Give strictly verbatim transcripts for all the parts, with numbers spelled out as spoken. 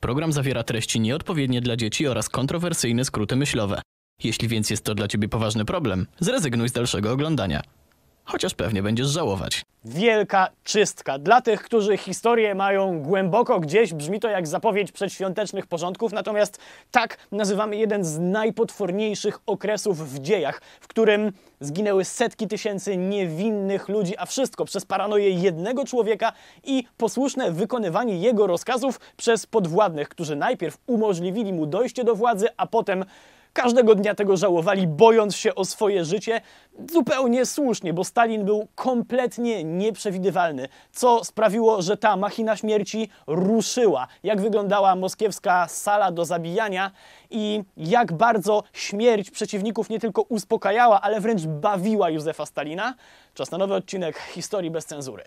program zawiera treści nieodpowiednie dla dzieci oraz kontrowersyjne skróty myślowe. Jeśli więc jest to dla ciebie poważny problem, zrezygnuj z dalszego oglądania. Chociaż pewnie będziesz żałować. Wielka czystka. Dla tych, którzy historię mają głęboko gdzieś, brzmi to jak zapowiedź przedświątecznych porządków, natomiast tak nazywamy jeden z najpotworniejszych okresów w dziejach, w którym zginęły setki tysięcy niewinnych ludzi, a wszystko przez paranoję jednego człowieka i posłuszne wykonywanie jego rozkazów przez podwładnych, którzy najpierw umożliwili mu dojście do władzy, a potem każdego dnia tego żałowali, bojąc się o swoje życie. Zupełnie słusznie, bo Stalin był kompletnie nieprzewidywalny, co sprawiło, że ta machina śmierci ruszyła. Jak wyglądała moskiewska sala do zabijania i jak bardzo śmierć przeciwników nie tylko uspokajała, ale wręcz bawiła Józefa Stalina. Czas na nowy odcinek Historii bez cenzury.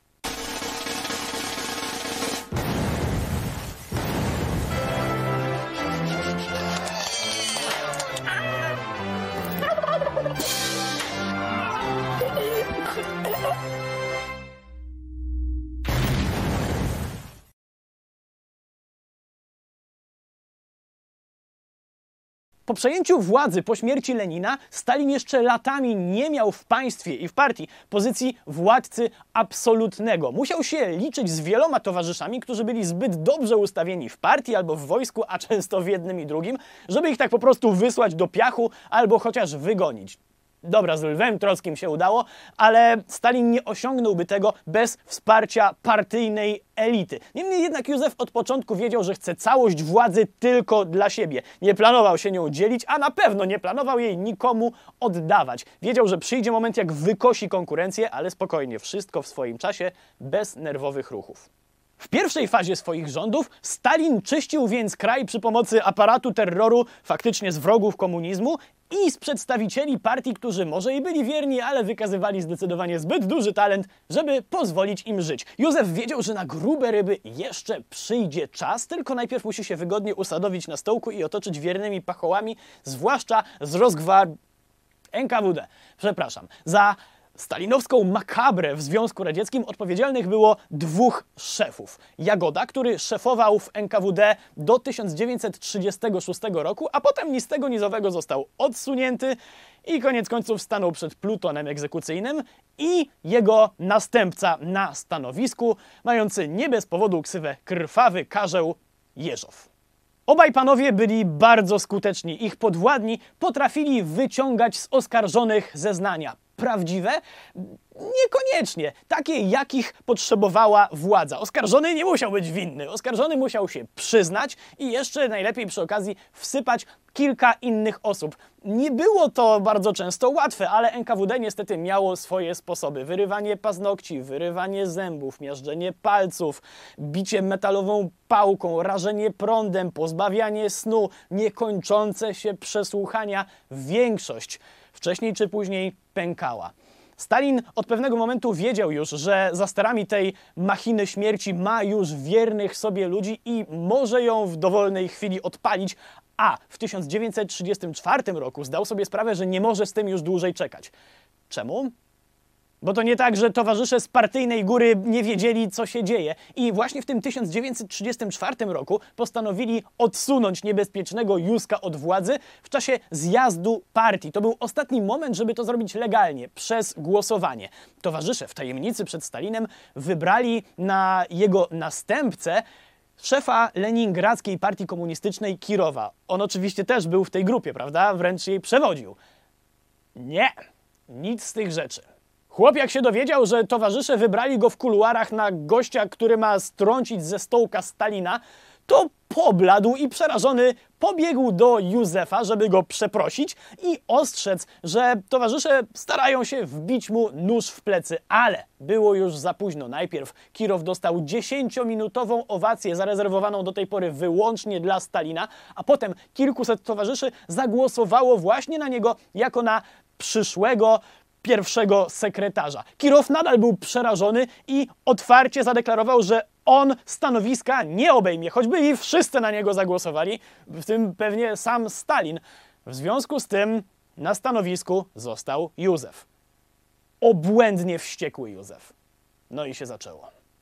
Po przejęciu władzy po śmierci Lenina Stalin jeszcze latami nie miał w państwie i w partii pozycji władcy absolutnego. Musiał się liczyć z wieloma towarzyszami, którzy byli zbyt dobrze ustawieni w partii albo w wojsku, a często w jednym i drugim, żeby ich tak po prostu wysłać do piachu albo chociaż wygonić. Dobra, z Lwem Trockim się udało, ale Stalin nie osiągnąłby tego bez wsparcia partyjnej elity. Niemniej jednak Józef od początku wiedział, że chce całość władzy tylko dla siebie. Nie planował się nią dzielić, a na pewno nie planował jej nikomu oddawać. Wiedział, że przyjdzie moment, jak wykosi konkurencję, ale spokojnie, wszystko w swoim czasie, bez nerwowych ruchów. W pierwszej fazie swoich rządów Stalin czyścił więc kraj przy pomocy aparatu terroru, faktycznie z wrogów komunizmu i z przedstawicieli partii, którzy może i byli wierni, ale wykazywali zdecydowanie zbyt duży talent, żeby pozwolić im żyć. Józef wiedział, że na grube ryby jeszcze przyjdzie czas, tylko najpierw musi się wygodnie usadowić na stołku i otoczyć wiernymi pachołami, zwłaszcza z rozgwar... N K W D. Przepraszam. Za stalinowską makabrę w Związku Radzieckim odpowiedzialnych było dwóch szefów. Jagoda, który szefował w N K W D do tysiąc dziewięćset trzydziestego szóstego roku, a potem ni z tego, ni z owego został odsunięty i koniec końców stanął przed plutonem egzekucyjnym, i jego następca na stanowisku, mający nie bez powodu ksywę Krwawy Karzeł, Jeżow. Obaj panowie byli bardzo skuteczni. Ich podwładni potrafili wyciągać z oskarżonych zeznania. Prawdziwe? Niekoniecznie. Takie, jakich potrzebowała władza. Oskarżony nie musiał być winny. Oskarżony musiał się przyznać i jeszcze najlepiej przy okazji wsypać kilka innych osób. Nie było to bardzo często łatwe, ale N K W D niestety miało swoje sposoby. Wyrywanie paznokci, wyrywanie zębów, miażdżenie palców, bicie metalową pałką, rażenie prądem, pozbawianie snu, niekończące się przesłuchania. Większość wcześniej czy później pękała. Stalin od pewnego momentu wiedział już, że za sterami tej machiny śmierci ma już wiernych sobie ludzi i może ją w dowolnej chwili odpalić, a w tysiąc dziewięćset trzydziestym czwartym roku zdał sobie sprawę, że nie może z tym już dłużej czekać. Czemu? Bo to nie tak, że towarzysze z partyjnej góry nie wiedzieli, co się dzieje. I właśnie w tym tysiąc dziewięćset trzydziestym czwartym roku postanowili odsunąć niebezpiecznego Józka od władzy w czasie zjazdu partii. To był ostatni moment, żeby to zrobić legalnie, przez głosowanie. Towarzysze w tajemnicy przed Stalinem wybrali na jego następcę szefa leningradzkiej partii komunistycznej Kirowa. On oczywiście też był w tej grupie, prawda? Wręcz jej przewodził. Nie, nic z tych rzeczy. Chłop jak się dowiedział, że towarzysze wybrali go w kuluarach na gościa, który ma strącić ze stołka Stalina, to pobladł i przerażony pobiegł do Józefa, żeby go przeprosić i ostrzec, że towarzysze starają się wbić mu nóż w plecy, ale było już za późno. Najpierw Kirow dostał dziesięciominutową owację zarezerwowaną do tej pory wyłącznie dla Stalina, a potem kilkuset towarzyszy zagłosowało właśnie na niego jako na przyszłego pierwszego sekretarza. Kirow nadal był przerażony i otwarcie zadeklarował, że on stanowiska nie obejmie, choćby i wszyscy na niego zagłosowali, w tym pewnie sam Stalin. W związku z tym na stanowisku został Józef. Obłędnie wściekły Józef. No i się zaczęło.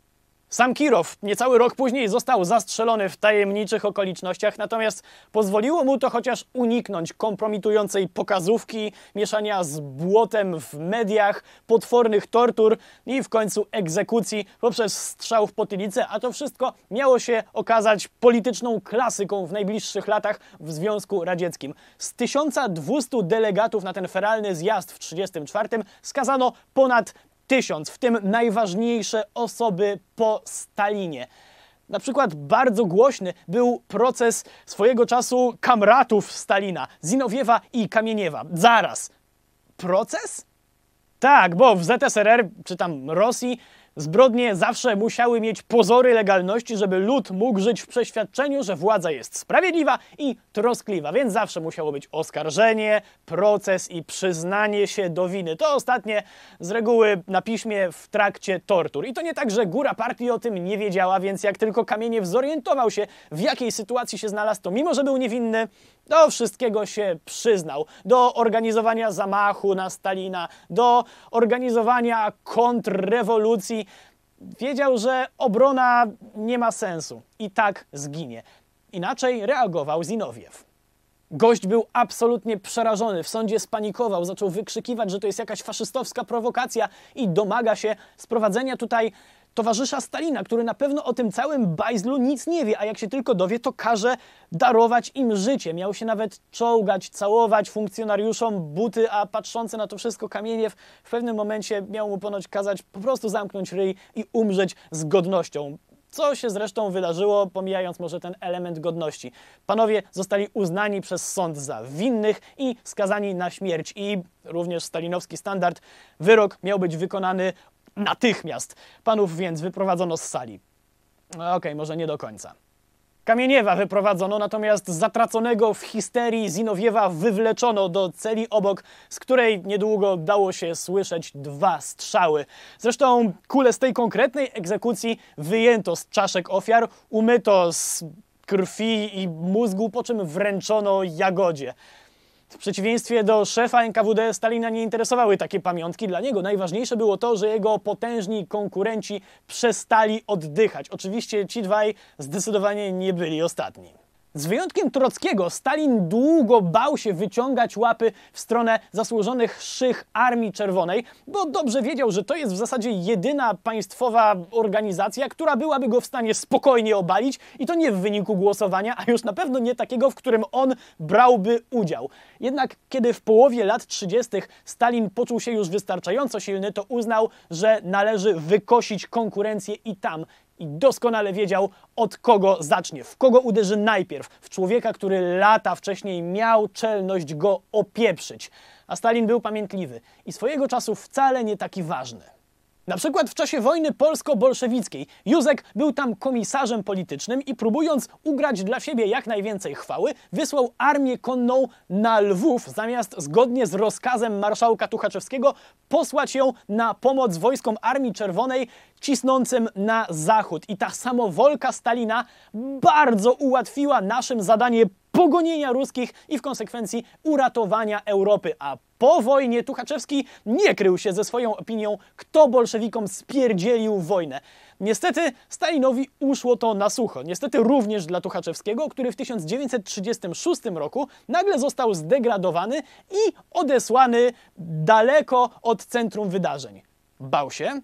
Sam Kirow niecały rok później został zastrzelony w tajemniczych okolicznościach, natomiast pozwoliło mu to chociaż uniknąć kompromitującej pokazówki, mieszania z błotem w mediach, potwornych tortur i w końcu egzekucji poprzez strzał w potylicę, a to wszystko miało się okazać polityczną klasyką w najbliższych latach w Związku Radzieckim. Z tysiąca dwustu delegatów na ten feralny zjazd w tysiąc dziewięćset trzydziestym czwartym skazano ponad tysiąc, w tym najważniejsze osoby po Stalinie. Na przykład bardzo głośny był proces swojego czasu kamratów Stalina, Zinowiewa i Kamieniewa. Zaraz. Proces? Tak, bo w Z S R R, czy tam Rosji, zbrodnie zawsze musiały mieć pozory legalności, żeby lud mógł żyć w przeświadczeniu, że władza jest sprawiedliwa i troskliwa, więc zawsze musiało być oskarżenie, proces i przyznanie się do winy. To ostatnie z reguły na piśmie w trakcie tortur. I to nie tak, że góra partii o tym nie wiedziała, więc jak tylko Kamieniew zorientował się, w jakiej sytuacji się znalazł, to mimo, że był niewinny, do wszystkiego się przyznał. Do organizowania zamachu na Stalina, do organizowania kontrrewolucji. Wiedział, że obrona nie ma sensu i tak zginie. Inaczej reagował Zinowiew. Gość był absolutnie przerażony, w sądzie spanikował, zaczął wykrzykiwać, że to jest jakaś faszystowska prowokacja i domaga się sprowadzenia tutaj towarzysza Stalina, który na pewno o tym całym bajzlu nic nie wie, a jak się tylko dowie, to każe darować im życie. Miał się nawet czołgać, całować funkcjonariuszom buty, a patrzący na to wszystko Kamieniew w pewnym momencie miał mu ponoć kazać po prostu zamknąć ryj i umrzeć z godnością. Co się zresztą wydarzyło, pomijając może ten element godności. Panowie zostali uznani przez sąd za winnych i skazani na śmierć. I również stalinowski standard, wyrok miał być wykonany natychmiast. Panów więc wyprowadzono z sali. Okej, okay, może nie do końca. Kamieniewa wyprowadzono, natomiast zatraconego w histerii Zinowiewa wywleczono do celi obok, z której niedługo dało się słyszeć dwa strzały. Zresztą kule z tej konkretnej egzekucji wyjęto z czaszek ofiar, umyto z krwi i mózgu, po czym wręczono Jagodzie. W przeciwieństwie do szefa N K W D Stalina nie interesowały takie pamiątki. Dla niego najważniejsze było to, że jego potężni konkurenci przestali oddychać. Oczywiście ci dwaj zdecydowanie nie byli ostatni. Z wyjątkiem Trockiego, Stalin długo bał się wyciągać łapy w stronę zasłużonych szych Armii Czerwonej, bo dobrze wiedział, że to jest w zasadzie jedyna państwowa organizacja, która byłaby go w stanie spokojnie obalić i to nie w wyniku głosowania, a już na pewno nie takiego, w którym on brałby udział. Jednak kiedy w połowie lat trzydziestych Stalin poczuł się już wystarczająco silny, to uznał, że należy wykosić konkurencję i tam. I doskonale wiedział, od kogo zacznie, w kogo uderzy najpierw. W człowieka, który lata wcześniej miał czelność go opieprzyć. A Stalin był pamiętliwy i swojego czasu wcale nie taki ważny. Na przykład w czasie wojny polsko-bolszewickiej Józek był tam komisarzem politycznym i próbując ugrać dla siebie jak najwięcej chwały, wysłał armię konną na Lwów, zamiast zgodnie z rozkazem marszałka Tuchaczewskiego posłać ją na pomoc wojskom Armii Czerwonej cisnącym na zachód. I ta samowolka Stalina bardzo ułatwiła naszym zadanie pogonienia ruskich i w konsekwencji uratowania Europy. A po wojnie Tuchaczewski nie krył się ze swoją opinią, kto bolszewikom spierdzielił wojnę. Niestety Stalinowi uszło to na sucho. Niestety również dla Tuchaczewskiego, który w tysiąc dziewięćset trzydziestym szóstym roku nagle został zdegradowany i odesłany daleko od centrum wydarzeń. Bał się?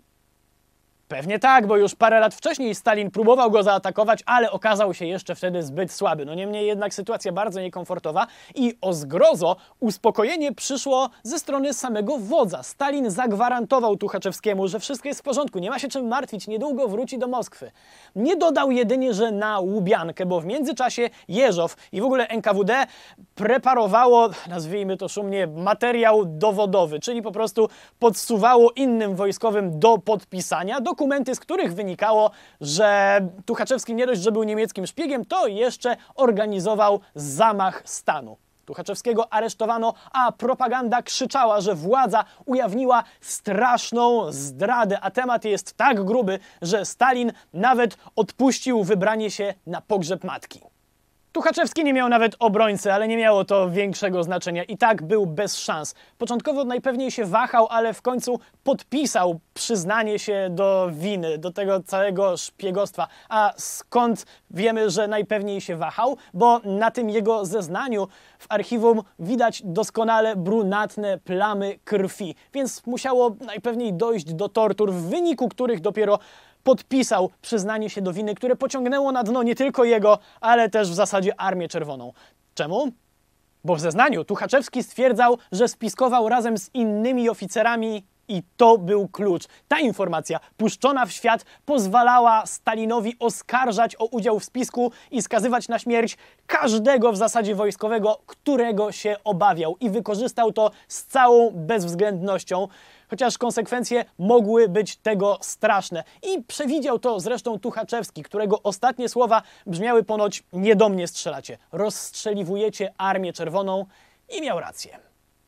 Pewnie tak, bo już parę lat wcześniej Stalin próbował go zaatakować, ale okazał się jeszcze wtedy zbyt słaby. No niemniej jednak sytuacja bardzo niekomfortowa i o zgrozo uspokojenie przyszło ze strony samego wodza. Stalin zagwarantował Tuchaczewskiemu, że wszystko jest w porządku, nie ma się czym martwić, niedługo wróci do Moskwy. Nie dodał jedynie, że na Łubiankę, bo w międzyczasie Jeżow i w ogóle N K W D preparowało, nazwijmy to szumnie, materiał dowodowy, czyli po prostu podsuwało innym wojskowym do podpisania dokumenty, z których wynikało, że Tuchaczewski nie dość, że był niemieckim szpiegiem, to jeszcze organizował zamach stanu. Tuchaczewskiego aresztowano, a propaganda krzyczała, że władza ujawniła straszną zdradę, a temat jest tak gruby, że Stalin nawet odpuścił wybranie się na pogrzeb matki. Tuchaczewski nie miał nawet obrońcy, ale nie miało to większego znaczenia. I tak był bez szans. Początkowo najpewniej się wahał, ale w końcu podpisał przyznanie się do winy, do tego całego szpiegostwa. A skąd wiemy, że najpewniej się wahał? Bo na tym jego zeznaniu w archiwum widać doskonale brunatne plamy krwi. Więc musiało najpewniej dojść do tortur, w wyniku których dopiero podpisał przyznanie się do winy, które pociągnęło na dno nie tylko jego, ale też w zasadzie Armię Czerwoną. Czemu? Bo w zeznaniu Tuchaczewski stwierdzał, że spiskował razem z innymi oficerami i to był klucz. Ta informacja, puszczona w świat, pozwalała Stalinowi oskarżać o udział w spisku i skazywać na śmierć każdego w zasadzie wojskowego, którego się obawiał. I wykorzystał to z całą bezwzględnością, chociaż konsekwencje mogły być tego straszne. I przewidział to zresztą Tuchaczewski, którego ostatnie słowa brzmiały ponoć: nie do mnie strzelacie, rozstrzeliwujecie Armię Czerwoną, i miał rację.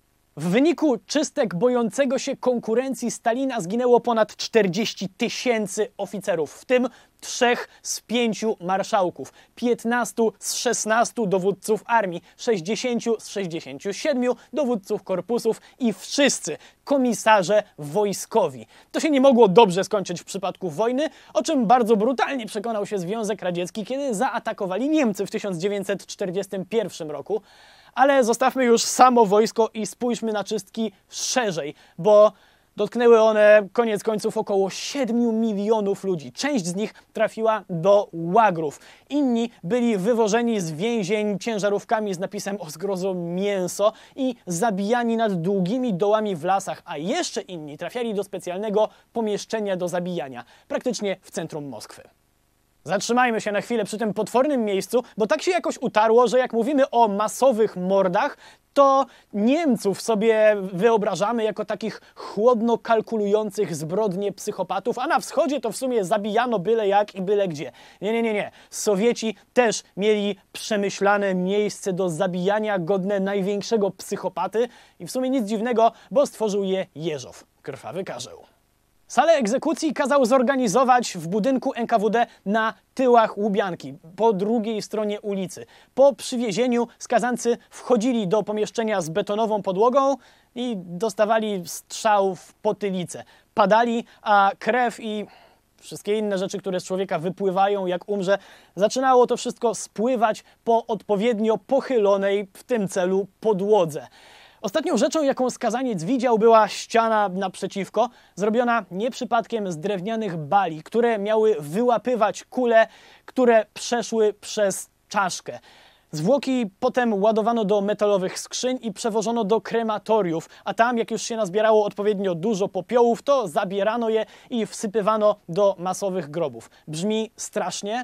W wyniku czystek bojącego się konkurencji Stalina zginęło ponad czterdzieści tysięcy oficerów, w tym trzech z pięciu marszałków, piętnastu z szesnastu dowódców armii, sześćdziesięciu z sześćdziesięciu siedmiu dowódców korpusów i wszyscy komisarze wojskowi. To się nie mogło dobrze skończyć w przypadku wojny, o czym bardzo brutalnie przekonał się Związek Radziecki, kiedy zaatakowali Niemcy w tysiąc dziewięćset czterdziestym pierwszym roku. Ale zostawmy już samo wojsko i spójrzmy na czystki szerzej, bo dotknęły one koniec końców około siedmiu milionów ludzi. Część z nich trafiła do łagrów. Inni byli wywożeni z więzień ciężarówkami z napisem o zgrozo mięso i zabijani nad długimi dołami w lasach, a jeszcze inni trafiali do specjalnego pomieszczenia do zabijania, praktycznie w centrum Moskwy. Zatrzymajmy się na chwilę przy tym potwornym miejscu, bo tak się jakoś utarło, że jak mówimy o masowych mordach, to Niemców sobie wyobrażamy jako takich chłodno kalkulujących zbrodnie psychopatów, a na wschodzie to w sumie zabijano byle jak i byle gdzie. Nie, nie, nie, nie. Sowieci też mieli przemyślane miejsce do zabijania godne największego psychopaty i w sumie nic dziwnego, bo stworzył je Jeżow, krwawy karzeł. Salę egzekucji kazał zorganizować w budynku N K W D na tyłach Łubianki, po drugiej stronie ulicy. Po przywiezieniu skazańcy wchodzili do pomieszczenia z betonową podłogą i dostawali strzał w potylicę. Padali, a krew i wszystkie inne rzeczy, które z człowieka wypływają jak umrze, zaczynało to wszystko spływać po odpowiednio pochylonej w tym celu podłodze. Ostatnią rzeczą, jaką skazaniec widział, była ściana naprzeciwko, zrobiona nie przypadkiem z drewnianych bali, które miały wyłapywać kule, które przeszły przez czaszkę. Zwłoki potem ładowano do metalowych skrzyń i przewożono do krematoriów, a tam, jak już się nazbierało odpowiednio dużo popiołów, to zabierano je i wsypywano do masowych grobów. Brzmi strasznie?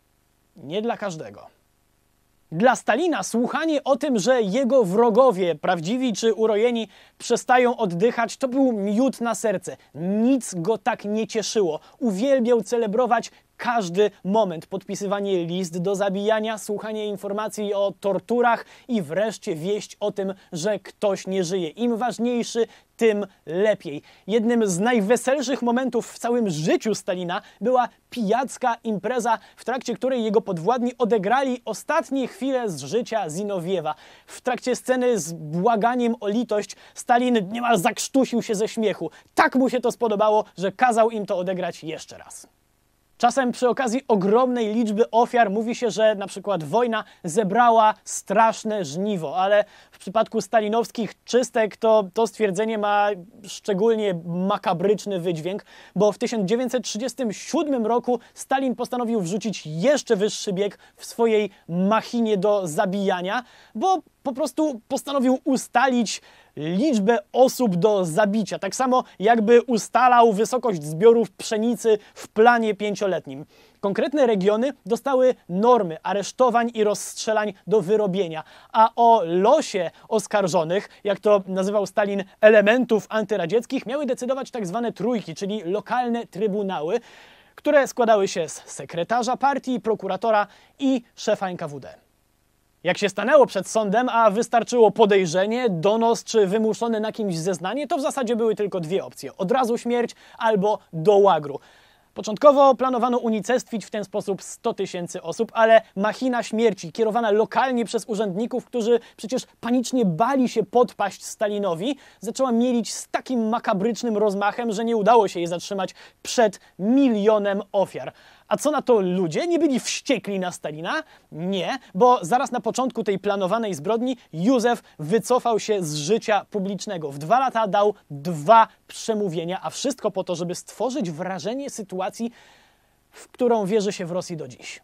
Nie dla każdego. Dla Stalina słuchanie o tym, że jego wrogowie, prawdziwi czy urojeni, przestają oddychać, to był miód na serce. Nic go tak nie cieszyło. Uwielbiał celebrować każdy moment. Podpisywanie list do zabijania, słuchanie informacji o torturach i wreszcie wieść o tym, że ktoś nie żyje. Im ważniejszy, tym lepiej. Jednym z najweselszych momentów w całym życiu Stalina była pijacka impreza, w trakcie której jego podwładni odegrali ostatnie chwile z życia Zinowiewa. W trakcie sceny z błaganiem o litość Stalin niemal zakrztusił się ze śmiechu. Tak mu się to spodobało, że kazał im to odegrać jeszcze raz. Czasem przy okazji ogromnej liczby ofiar mówi się, że na przykład wojna zebrała straszne żniwo, ale w przypadku stalinowskich czystek to, to stwierdzenie ma szczególnie makabryczny wydźwięk, bo w tysiąc dziewięćset trzydziestym siódmym roku Stalin postanowił wrzucić jeszcze wyższy bieg w swojej machinie do zabijania, bo po prostu postanowił ustalić liczbę osób do zabicia, tak samo jakby ustalał wysokość zbiorów pszenicy w planie pięcioletnim. Konkretne regiony dostały normy aresztowań i rozstrzelań do wyrobienia, a o losie oskarżonych, jak to nazywał Stalin, elementów antyradzieckich, miały decydować tak zwane trójki, czyli lokalne trybunały, które składały się z sekretarza partii, prokuratora i szefa N K W D. Jak się stanęło przed sądem, a wystarczyło podejrzenie, donos czy wymuszone na kimś zeznanie, to w zasadzie były tylko dwie opcje. Od razu śmierć albo do łagru. Początkowo planowano unicestwić w ten sposób sto tysięcy osób, ale machina śmierci kierowana lokalnie przez urzędników, którzy przecież panicznie bali się podpaść Stalinowi, zaczęła mielić z takim makabrycznym rozmachem, że nie udało się jej zatrzymać przed milionem ofiar. A co na to ludzie? Nie byli wściekli na Stalina? Nie, bo zaraz na początku tej planowanej zbrodni Józef wycofał się z życia publicznego. W dwa lata dał dwa przemówienia, a wszystko po to, żeby stworzyć wrażenie sytuacji, w którą wierzy się w Rosji do dziś.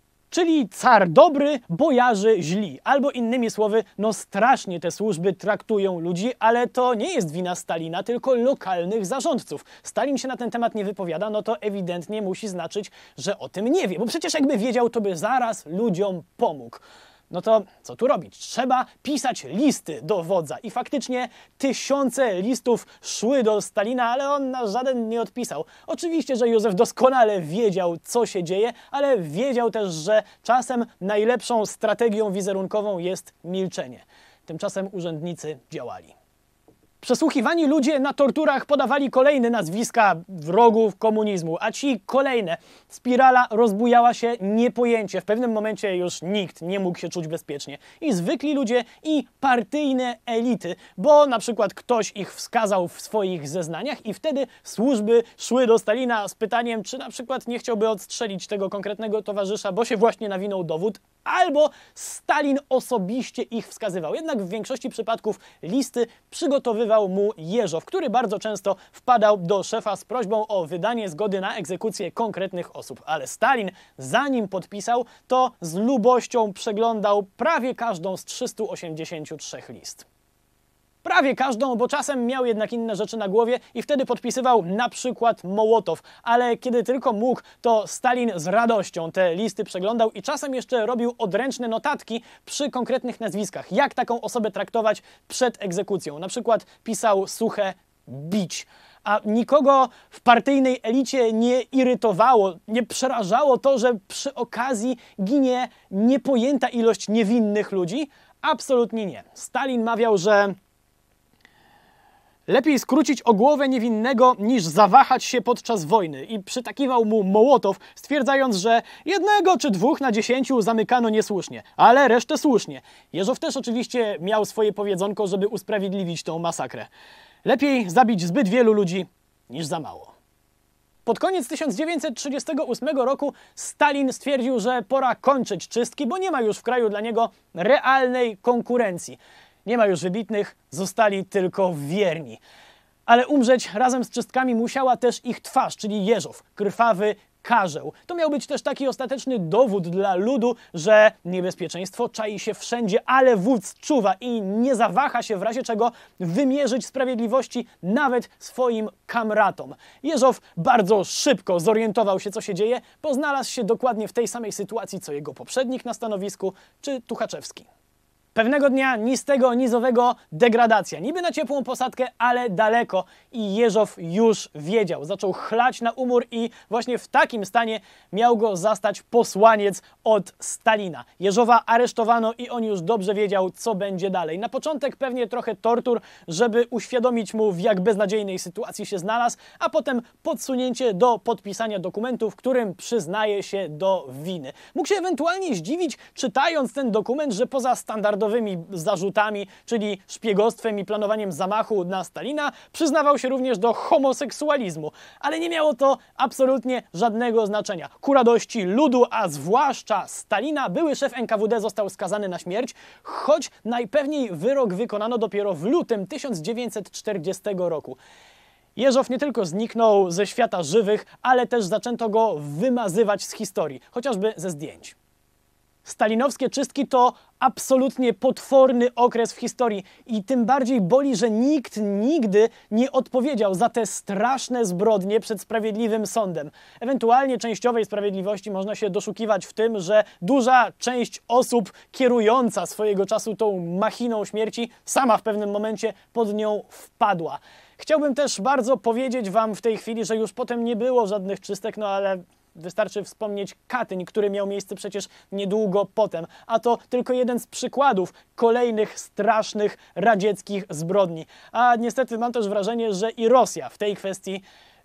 Czyli car dobry, bojarzy źli. Albo innymi słowy, no strasznie te służby traktują ludzi, ale to nie jest wina Stalina, tylko lokalnych zarządców. Stalin się na ten temat nie wypowiada, no to ewidentnie musi znaczyć, że o tym nie wie, bo przecież jakby wiedział, to by zaraz ludziom pomógł. No to co tu robić? Trzeba pisać listy do wodza. I faktycznie tysiące listów szły do Stalina, ale on na żaden nie odpisał. Oczywiście, że Józef doskonale wiedział, co się dzieje, ale wiedział też, że czasem najlepszą strategią wizerunkową jest milczenie. Tymczasem urzędnicy działali. Przesłuchiwani ludzie na torturach podawali kolejne nazwiska wrogów komunizmu, a ci kolejne. Spirala rozbujała się niepojęcie. W pewnym momencie już nikt nie mógł się czuć bezpiecznie. I zwykli ludzie, i partyjne elity, bo na przykład ktoś ich wskazał w swoich zeznaniach i wtedy służby szły do Stalina z pytaniem, czy na przykład nie chciałby odstrzelić tego konkretnego towarzysza, bo się właśnie nawinął dowód, albo Stalin osobiście ich wskazywał. Jednak w większości przypadków listy przygotowywał mu Jeżow, który bardzo często wpadał do szefa z prośbą o wydanie zgody na egzekucję konkretnych osób. Ale Stalin, zanim podpisał, to z lubością przeglądał prawie każdą z trzystu osiemdziesięciu trzech list. Prawie każdą, bo czasem miał jednak inne rzeczy na głowie i wtedy podpisywał na przykład Mołotow. Ale kiedy tylko mógł, to Stalin z radością te listy przeglądał i czasem jeszcze robił odręczne notatki przy konkretnych nazwiskach. Jak taką osobę traktować przed egzekucją. Na przykład pisał suche bić. A nikogo w partyjnej elicie nie irytowało, nie przerażało to, że przy okazji ginie niepojęta ilość niewinnych ludzi? Absolutnie nie. Stalin mawiał, że lepiej skrócić o głowę niewinnego, niż zawahać się podczas wojny. I przytakiwał mu Mołotow, stwierdzając, że jednego czy dwóch na dziesięciu zamykano niesłusznie, ale resztę słusznie. Jeżow też oczywiście miał swoje powiedzonko, żeby usprawiedliwić tą masakrę. Lepiej zabić zbyt wielu ludzi, niż za mało. Pod koniec tysiąc dziewięćset trzydziestego ósmego roku Stalin stwierdził, że pora kończyć czystki, bo nie ma już w kraju dla niego realnej konkurencji. Nie ma już wybitnych, zostali tylko wierni. Ale umrzeć razem z czystkami musiała też ich twarz, czyli Jeżow, krwawy karzeł. To miał być też taki ostateczny dowód dla ludu, że niebezpieczeństwo czai się wszędzie, ale wódz czuwa i nie zawaha się w razie czego wymierzyć sprawiedliwości nawet swoim kamratom. Jeżow bardzo szybko zorientował się, co się dzieje, bo znalazł się dokładnie w tej samej sytuacji, co jego poprzednik na stanowisku, czy Tuchaczewski. Pewnego dnia ni z tego, ni z owego degradacja. Niby na ciepłą posadkę, ale daleko. I Jeżow już wiedział. Zaczął chlać na umór i właśnie w takim stanie miał go zastać posłaniec od Stalina. Jeżowa aresztowano i on już dobrze wiedział, co będzie dalej. Na początek pewnie trochę tortur, żeby uświadomić mu, w jak beznadziejnej sytuacji się znalazł, a potem podsunięcie do podpisania dokumentu, w którym przyznaje się do winy. Mógł się ewentualnie zdziwić, czytając ten dokument, że poza standardowymi zarzutami, czyli szpiegostwem i planowaniem zamachu na Stalina, przyznawał się również do homoseksualizmu. Ale nie miało to absolutnie żadnego znaczenia. Ku radości ludu, a zwłaszcza Stalina, były szef N K W D został skazany na śmierć, choć najpewniej wyrok wykonano dopiero w lutym tysiąc dziewięćset czterdziestego roku. Jeżow nie tylko zniknął ze świata żywych, ale też zaczęto go wymazywać z historii, chociażby ze zdjęć. Stalinowskie czystki to absolutnie potworny okres w historii i tym bardziej boli, że nikt nigdy nie odpowiedział za te straszne zbrodnie przed sprawiedliwym sądem. Ewentualnie częściowej sprawiedliwości można się doszukiwać w tym, że duża część osób kierująca swojego czasu tą machiną śmierci sama w pewnym momencie pod nią wpadła. Chciałbym też bardzo powiedzieć wam w tej chwili, że już potem nie było żadnych czystek, no ale wystarczy wspomnieć Katyń, który miał miejsce przecież niedługo potem. A to tylko jeden z przykładów kolejnych strasznych radzieckich zbrodni. A niestety mam też wrażenie, że i Rosja w tej kwestii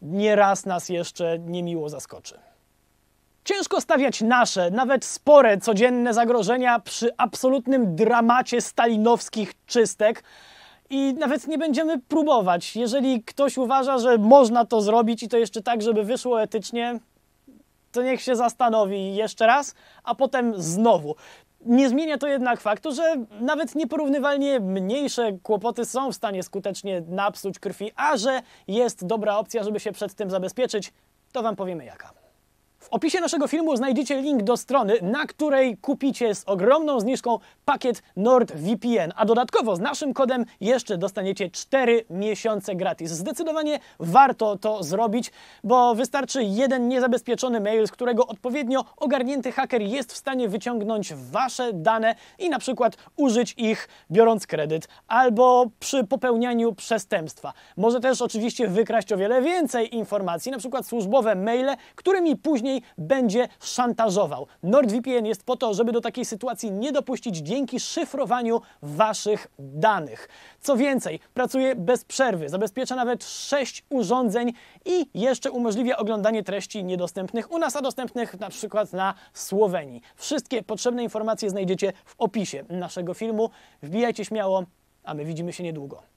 nieraz nas jeszcze niemiło zaskoczy. Ciężko stawiać nasze, nawet spore, codzienne zagrożenia przy absolutnym dramacie stalinowskich czystek i nawet nie będziemy próbować. Jeżeli ktoś uważa, że można to zrobić i to jeszcze tak, żeby wyszło etycznie, to niech się zastanowi jeszcze raz, a potem znowu. Nie zmienia to jednak faktu, że nawet nieporównywalnie mniejsze kłopoty są w stanie skutecznie napsuć krwi, a że jest dobra opcja, żeby się przed tym zabezpieczyć, to wam powiemy jaka. W opisie naszego filmu znajdziecie link do strony, na której kupicie z ogromną zniżką pakiet NordVPN, a dodatkowo z naszym kodem jeszcze dostaniecie cztery miesiące gratis. Zdecydowanie warto to zrobić, bo wystarczy jeden niezabezpieczony mail, z którego odpowiednio ogarnięty haker jest w stanie wyciągnąć wasze dane i na przykład użyć ich biorąc kredyt albo przy popełnianiu przestępstwa. Może też oczywiście wykraść o wiele więcej informacji, na przykład służbowe maile, którymi później będzie szantażował. NordVPN jest po to, żeby do takiej sytuacji nie dopuścić dzięki szyfrowaniu waszych danych. Co więcej, pracuje bez przerwy, zabezpiecza nawet sześć urządzeń i jeszcze umożliwia oglądanie treści niedostępnych u nas, a dostępnych na przykład na Słowenii. Wszystkie potrzebne informacje znajdziecie w opisie naszego filmu. Wbijajcie śmiało, a my widzimy się niedługo.